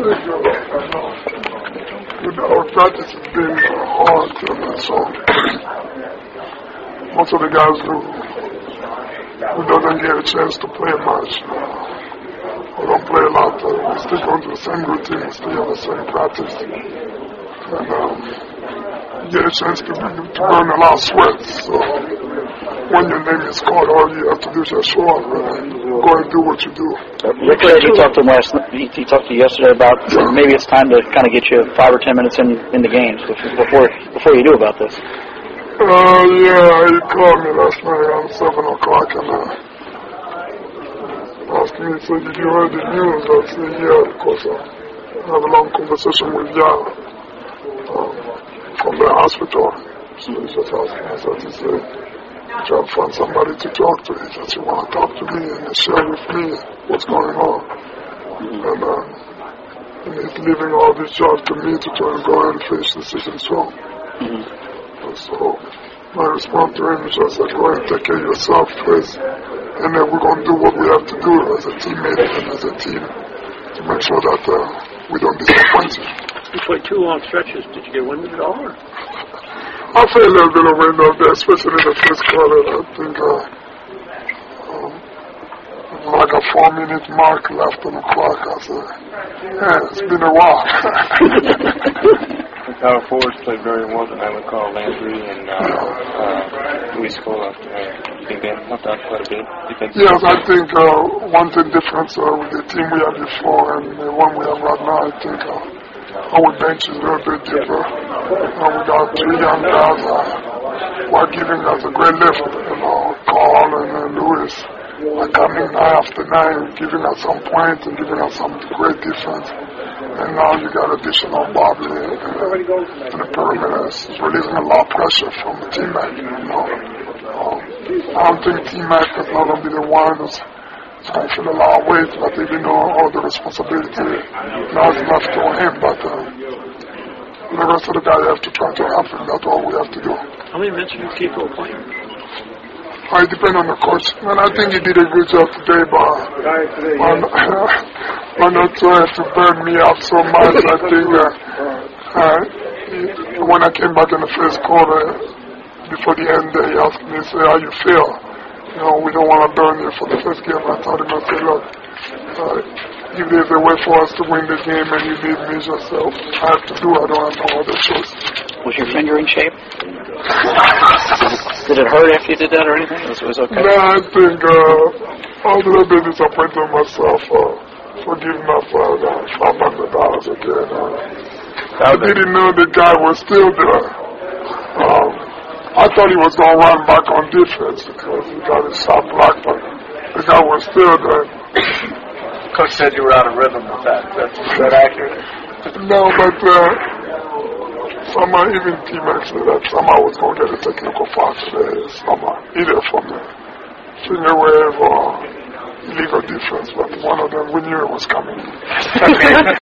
Our practice has been hard, so most of the guys who doesn't get a chance to play much, or don't play a lot, we still go to the same routine, still have the same practice, and get a chance to burn a lot of sweat. So when your name is called, all you have to do is just show up and go and do what you do. Rick said he talked to him he talked to you yesterday about maybe it's time to kind of get you 5 or 10 minutes in the games before you do about this. Yeah, he called me last night around 7 o'clock and asked me, so did you hear the news? I said, yeah, because I had a long conversation with Yao from the hospital. So he just asked me, so he said, try to find somebody to talk to. He said, you want to talk to me and share with me what's going on. And he's leaving all this job to me to try and go ahead and finish the season strong. So my response to him is just like, go ahead and take care of yourself first, and then we're going to do what we have to do as a teammate and as a team to make sure that we don't disappoint you. You played 2 long stretches. Did you get winded at all? Or? I feel a little bit of wind up there, especially in the first quarter. I think like a 4-minute mark left on the clock. I said, yeah, it's been a while. Our forwards played very well tonight with Carl Landry and Luis Scola. You think they helped out quite a bit? Yes, I think one thing difference with the team we had before and the one we have right now, I think our bench is a little bit deeper. We got 3 young guys who are giving us a great lift. Carl and Luis are coming night after night, giving us some points and giving us some great defense. And now you got additional Bobby in the perimeter. It's releasing a lot of pressure from the teammate. I don't think teammate is not going to be the one who's going to feel a lot of weight, but they know all the responsibility now is left on him. But the rest of the guys have to try to help him. That's all we have to do. How many minutes do you keep playing? It depends on the coach. And I think he did a good job today, but I'm not trying to burn me up so much. I think when I came back in the first quarter, before the end, he asked me, say, how you feel? We don't want to burn you for the first game. I told him, I said, look, if there's a way for us to win the game and you need me, just I have to do it. I don't have no other choice. Was your finger in shape? Did it hurt after you did that or anything? It was okay? No, I think I was a little bit disappointed myself for giving up $500 again. I didn't know the guy was still there. I thought he was going to run back on defense because he got his shot blocked, but the guy was still there. Coach said you were out of rhythm with that. Is that accurate? No, but somehow even teammates said that somehow I was going to get a technical foul today. Somehow, either from the finger wave or illegal defense, but one of them, we knew it was coming.